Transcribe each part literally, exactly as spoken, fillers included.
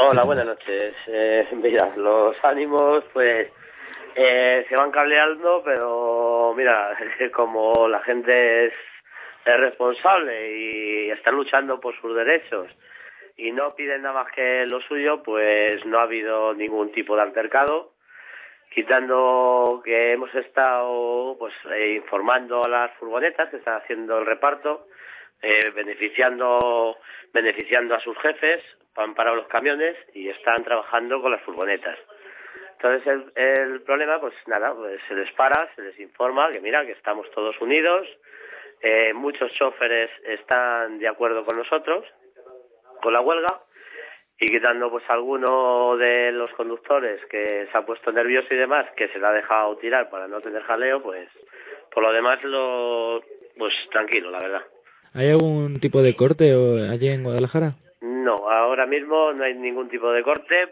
Hola, buenas noches. Eh, mira, los ánimos pues eh, se van cableando, pero mira, como la gente es, es responsable y está luchando por sus derechos y no piden nada más que lo suyo, pues no ha habido ningún tipo de altercado, quitando que hemos estado pues eh, informando a las furgonetas que están haciendo el reparto, eh, beneficiando beneficiando a sus jefes, han parado los camiones y están trabajando con las furgonetas. Entonces el, el problema, pues nada, pues se les para, se les informa que mira, que estamos todos unidos, eh, muchos choferes están de acuerdo con nosotros, con la huelga, y quitando pues alguno de los conductores que se ha puesto nervioso y demás, que se le ha dejado tirar para no tener jaleo, pues por lo demás lo pues tranquilo, la verdad. ¿Hay algún tipo de corte allí en Guadalajara? No, ahora mismo no hay ningún tipo de corte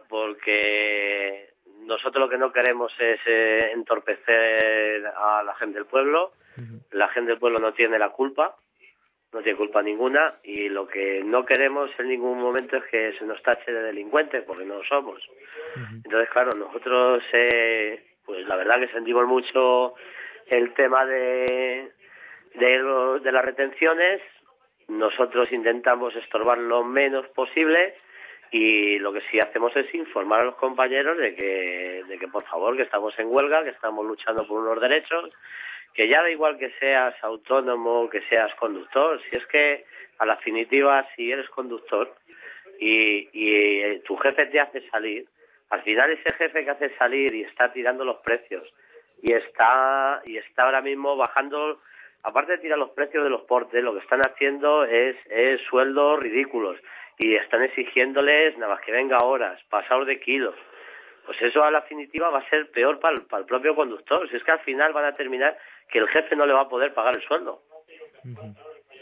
porque nosotros lo que no queremos es eh, entorpecer a la gente del pueblo. Uh-huh. La gente del pueblo no tiene la culpa, no tiene culpa ninguna, y lo que no queremos en ningún momento es que se nos tache de delincuentes, porque no lo somos. Uh-huh. Entonces, claro, nosotros eh, pues la verdad que sentimos mucho el tema de, de, lo, de las retenciones. Nosotros intentamos estorbar lo menos posible y lo que sí hacemos es informar a los compañeros de que, de que por favor, que estamos en huelga, que estamos luchando por unos derechos, que ya da igual que seas autónomo, que seas conductor, si es que a la definitiva, si eres conductor y, y tu jefe te hace salir, al final ese jefe que hace salir y está tirando los precios y está y está ahora mismo bajando. Aparte de tirar los precios de los portes, lo que están haciendo es, es sueldos ridículos y están exigiéndoles nada más que venga horas, pasados de kilos. Pues eso a la definitiva va a ser peor para el, para el propio conductor. Si es que al final van a terminar que el jefe no le va a poder pagar el sueldo. Uh-huh.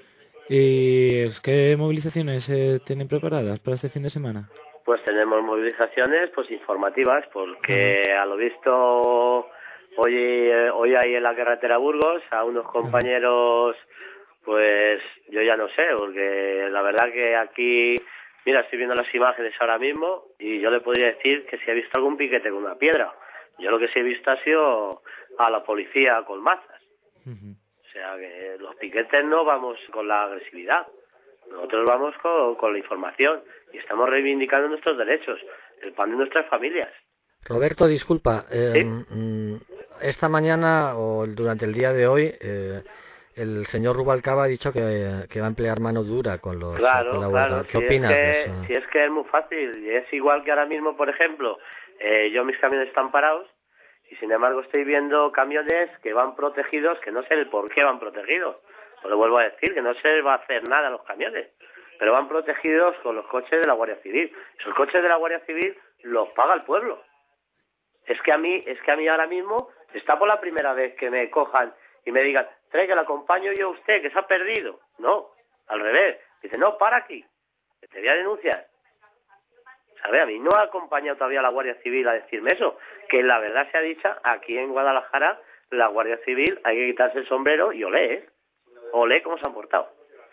¿Y qué movilizaciones eh, tienen preparadas para este fin de semana? Pues tenemos movilizaciones pues informativas, porque uh-huh. a lo visto hoy hoy hay en la carretera Burgos a unos compañeros, pues yo ya no sé, porque la verdad que aquí, mira, estoy viendo las imágenes ahora mismo y yo le podría decir que si he visto algún piquete con una piedra. Yo lo que sí he visto ha sido a la policía con mazas. Uh-huh. O sea que los piquetes no vamos con la agresividad. Nosotros vamos con, con la información y estamos reivindicando nuestros derechos, el pan de nuestras familias. Roberto, disculpa, eh, ¿Sí? esta mañana o durante el día de hoy eh, el señor Rubalcaba ha dicho que, que va a emplear mano dura con, los, claro, con la huelga. Claro, ¿Qué si opinas es que, de eso? Si es que es muy fácil, y es igual que ahora mismo, por ejemplo, eh, yo mis camiones están parados y sin embargo estoy viendo camiones que van protegidos, que no sé el por qué van protegidos. Os lo vuelvo a decir, que no se va a hacer nada a los camiones, pero van protegidos con los coches de la Guardia Civil. Esos coches de la Guardia Civil los paga el pueblo. Es que a mí, es que a mí ahora mismo está por la primera vez que me cojan y me digan, traiga, le acompaño yo a usted, que se ha perdido. No, al revés. Dice, no, para aquí, que te voy a denunciar. ¿Sabe? A mí no ha acompañado todavía la Guardia Civil a decirme eso. Que la verdad sea dicha, aquí en Guadalajara, la Guardia Civil hay que quitarse el sombrero y olé, ¿eh? Olé cómo se han portado.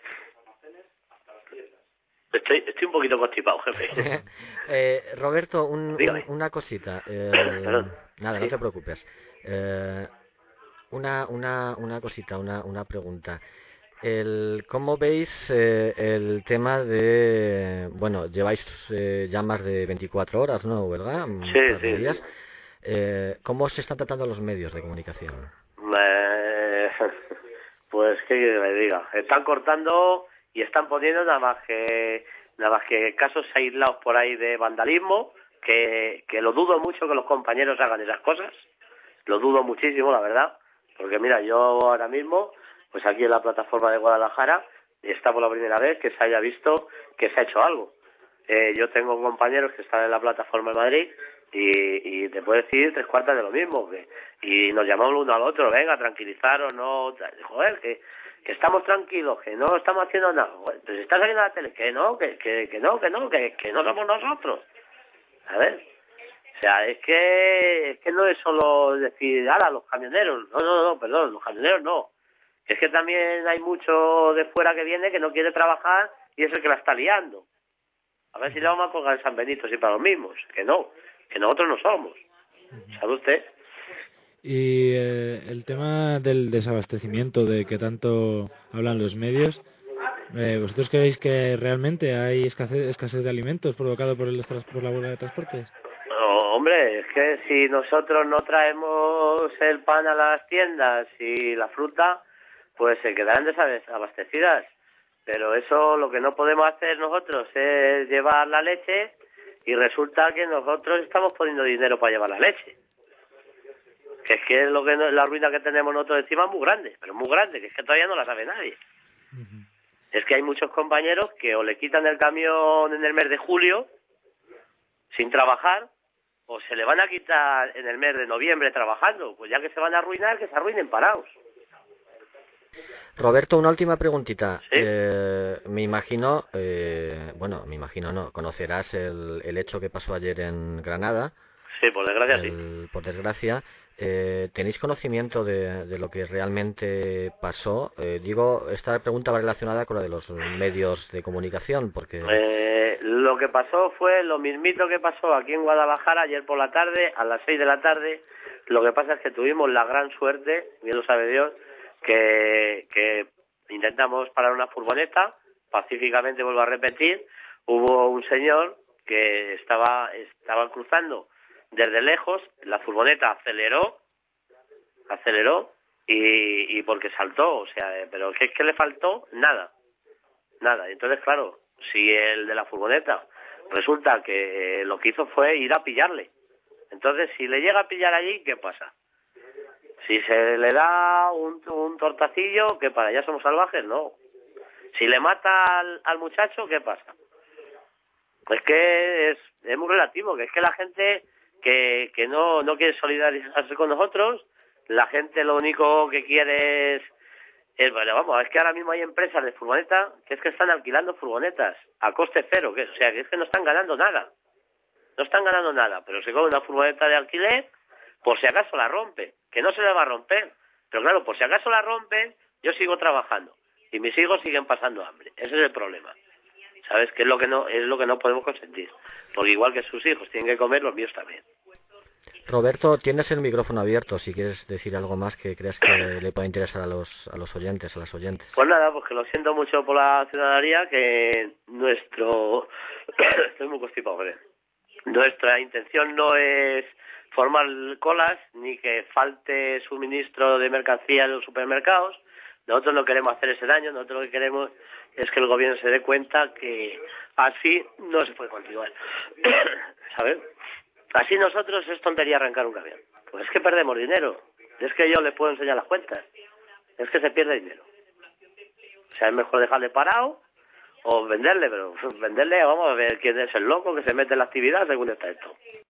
Estoy, estoy un poquito constipado, jefe. eh, Roberto, un, un, una cosita. Eh, nada, sí. No te preocupes. Eh, una, una, una cosita, una, una pregunta. El, ¿Cómo veis eh, el tema de... Bueno, lleváis eh, ya más de veinticuatro horas, ¿no? ¿Verdad? Un Sí, par de sí, días. sí. Eh, ¿Cómo se están tratando los medios de comunicación? Eh, pues, ¿qué quiere que me diga? Están cortando y están poniendo nada más que nada más que casos aislados por ahí de vandalismo, que, que lo dudo mucho que los compañeros hagan esas cosas. Lo dudo muchísimo, la verdad. Porque mira, yo ahora mismo, pues aquí en la plataforma de Guadalajara, está por la primera vez que se haya visto que se ha hecho algo. Eh, yo tengo compañeros que están en la plataforma de Madrid y, y te puedo decir tres cuartas de lo mismo. Que, y nos llamamos uno al otro, venga, tranquilizaros, no... Joder, que, que estamos tranquilos, que no estamos haciendo nada. Joder, pues está saliendo a la tele, que no, que, que, que no, que no, que, que no somos nosotros. A ver... O sea, es que es que no es solo decir, ala, los camioneros. No, no, no, perdón, los camioneros no. Es que también hay mucho de fuera que viene que no quiere trabajar y es el que la está liando. A ver si le vamos a colgar en San Benito siempre a los mismos. Que no, que nosotros no somos. ¿Sabe usted? Y eh, el tema del desabastecimiento de que tanto hablan los medios, eh, ¿vosotros creéis que realmente hay escasez, escasez de alimentos provocado por, el, por la huelga de transportes? No, hombre, es que si nosotros no traemos el pan a las tiendas y la fruta, pues se quedarán desabastecidas. Pero eso lo que no podemos hacer nosotros es llevar la leche y resulta que nosotros estamos poniendo dinero para llevar la leche. Que es que lo que no, la ruina que tenemos nosotros encima es muy grande, pero muy grande, que es que todavía no la sabe nadie. Uh-huh. Es que hay muchos compañeros que o le quitan el camión en el mes de julio sin trabajar, o se le van a quitar en el mes de noviembre trabajando. Pues ya que se van a arruinar, que se arruinen parados. Roberto, una última preguntita. ¿Sí? Eh, me imagino, eh, bueno, me imagino no, conocerás el, el hecho que pasó ayer en Granada. Sí, por desgracia el, sí. Por desgracia. Eh, ¿Tenéis conocimiento de, de lo que realmente pasó? Eh, digo, esta pregunta va relacionada con la de los medios de comunicación, porque... Eh, lo que pasó fue lo mismito que pasó aquí en Guadalajara ayer por la tarde, a las seis de la tarde. Lo que pasa es que tuvimos la gran suerte, bien lo sabe Dios, que, que intentamos parar una furgoneta, pacíficamente vuelvo a repetir. Hubo un señor que estaba, estaba cruzando desde lejos, la furgoneta aceleró, aceleró y, y porque saltó, o sea, pero ¿qué es que le faltó? Nada, nada. Entonces, claro, si el de la furgoneta resulta que lo que hizo fue ir a pillarle, entonces si le llega a pillar allí, ¿qué pasa? Si se le da un, un tortacillo, ¿qué pasa? ¿Ya somos salvajes? No. Si le mata al, al muchacho, ¿qué pasa? Es que es, es muy relativo, que es que la gente que, que no, no quiere solidarizarse con nosotros, la gente lo único que quiere es, es, bueno, vamos, es que ahora mismo hay empresas de furgonetas que es que están alquilando furgonetas a coste cero, que, o sea, que es que no están ganando nada, no están ganando nada, pero se coge una furgoneta de alquiler por si acaso la rompen, que no se le va a romper, pero claro, por si acaso la rompen, yo sigo trabajando y mis hijos siguen pasando hambre, ese es el problema. ¿Sabes? Que es lo que no es lo que no podemos consentir. Porque igual que sus hijos tienen que comer, los míos también. Roberto, tienes el micrófono abierto si quieres decir algo más que creas que le pueda interesar a los a los oyentes, a las oyentes. Pues nada, pues que lo siento mucho por la ciudadanía, que nuestro... Estoy muy constipado, hombre. Nuestra intención no es formar colas, ni que falte suministro de mercancía en los supermercados. Nosotros no queremos hacer ese daño, nosotros lo que queremos es que el gobierno se dé cuenta que así no se puede continuar. ¿Sabes? Así nosotros es tontería arrancar un camión. Pues es que perdemos dinero. Es que yo le puedo enseñar las cuentas. Es que se pierde dinero. O sea, es mejor dejarle parado o venderle, pero venderle, vamos a ver quién es el loco que se mete en la actividad según está esto.